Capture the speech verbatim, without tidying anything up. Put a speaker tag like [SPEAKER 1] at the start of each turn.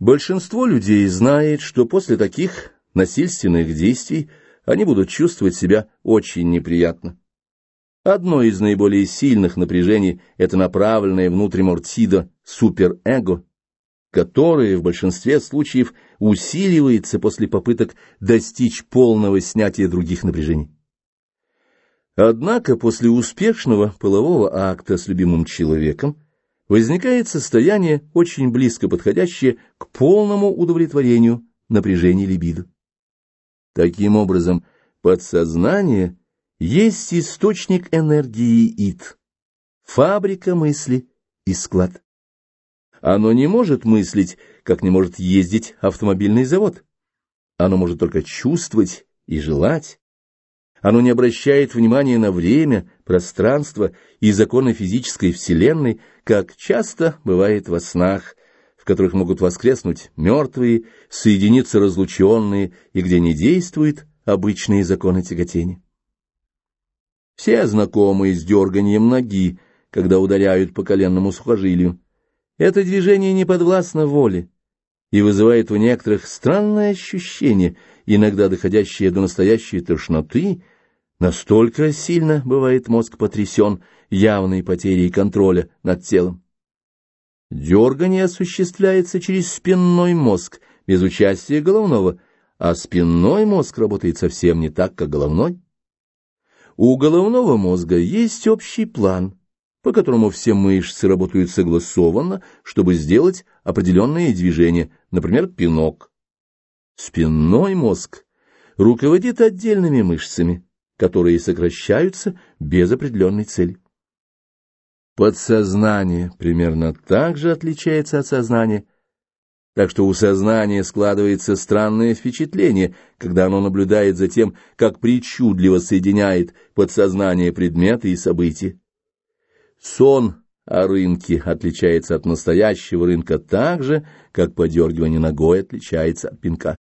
[SPEAKER 1] Большинство людей знает, что после таких насильственных действий они будут чувствовать себя очень неприятно. Одно из наиболее сильных напряжений – это направленное внутрь мортидо суперэго, которое в большинстве случаев усиливается после попыток достичь полного снятия других напряжений. Однако после успешного полового акта с любимым человеком возникает состояние, очень близко подходящее к полному удовлетворению напряжения либидо. Таким образом, подсознание есть источник энергии ид, фабрика мысли и склад. Оно не может мыслить, как не может ездить автомобильный завод. Оно может только чувствовать и желать. Оно не обращает внимания на время, пространство и законы физической вселенной, как часто бывает во снах, в которых могут воскреснуть мертвые, соединиться разлученные, и где не действуют обычные законы тяготения. Все знакомы с дерганием ноги, когда ударяют по коленному сухожилию. Это движение не подвластно воле и вызывает у некоторых странное ощущение, иногда доходящее до настоящей тошноты. Настолько сильно бывает мозг потрясен явной потерей контроля над телом. Дергание осуществляется через спинной мозг, без участия головного, а спинной мозг работает совсем не так, как головной. У головного мозга есть общий план, по которому все мышцы работают согласованно, чтобы сделать определенные движения, например, пинок. Спинной мозг руководит отдельными мышцами, которые сокращаются без определенной цели. Подсознание примерно так же отличается от сознания, так что у сознания складывается странное впечатление, когда оно наблюдает за тем, как причудливо соединяет подсознание предметы и события. Сон о рынке отличается от настоящего рынка так же, как подергивание ногой отличается от пинка.